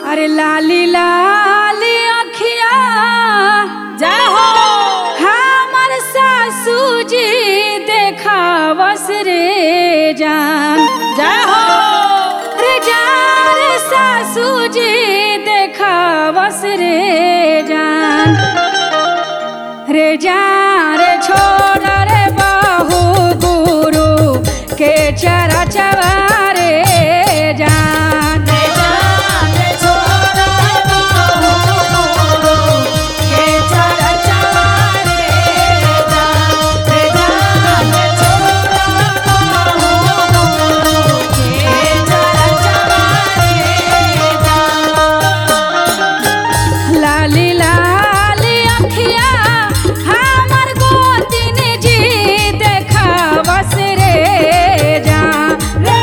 अरे लाली लाली अखिया जय हो हमर सासू जी देखा बस रे जान। जय हो रे जान रे सासू जी देखा बस रे जान। रे जान रे छोड़ रे बाहू गुरु के चरा चवारे जान। रे जान रे छोड़ रे बाहू गुरु के चरा चवारे जान। रे जान रे छोड़ रे बाहू गुरु के चरा चवारे जान। लाली लाली अखिया हमर गोतिन जी देखा बस रे जान। रे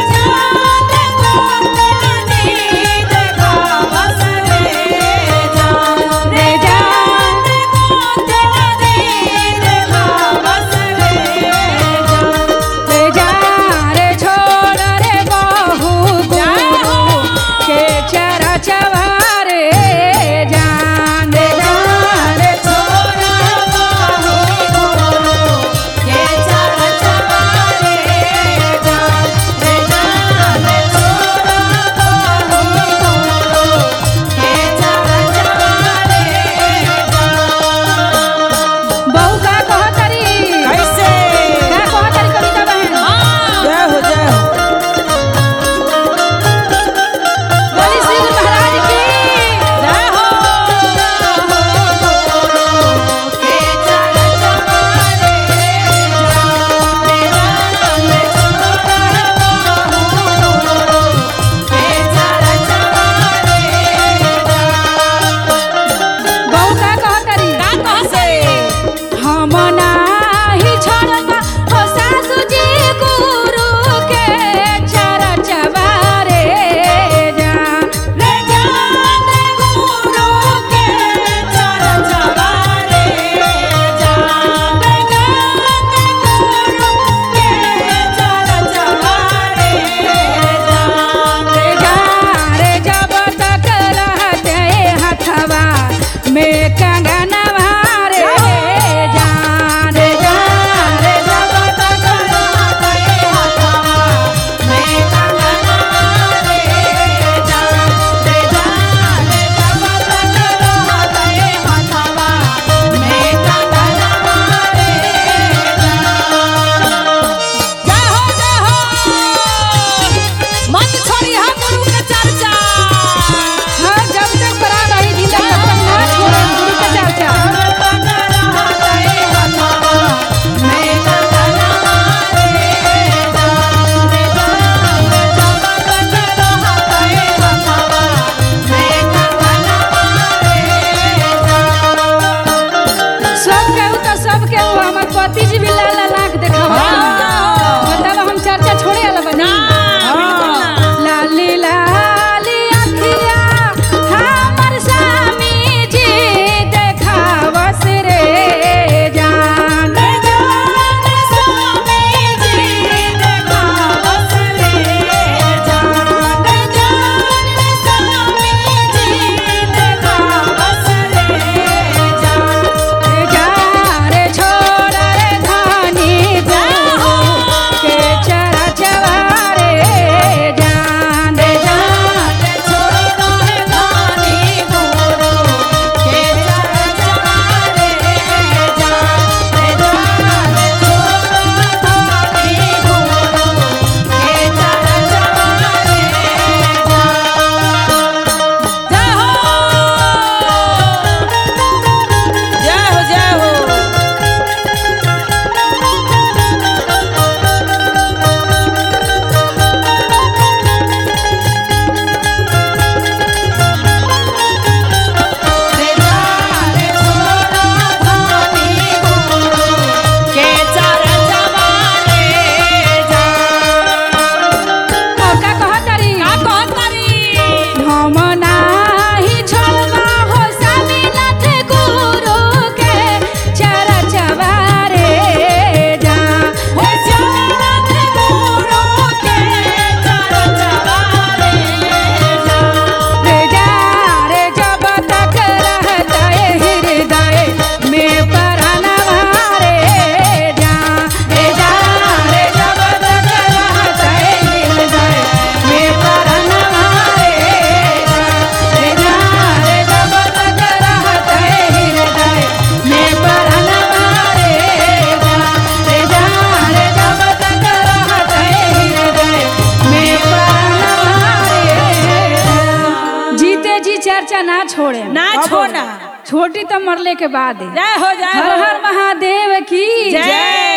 चर्चा ना छोड़े, ना छोड़ना, छोटी तो मरले के बाद। जय हो जय हर हो। हर महादेव की जय।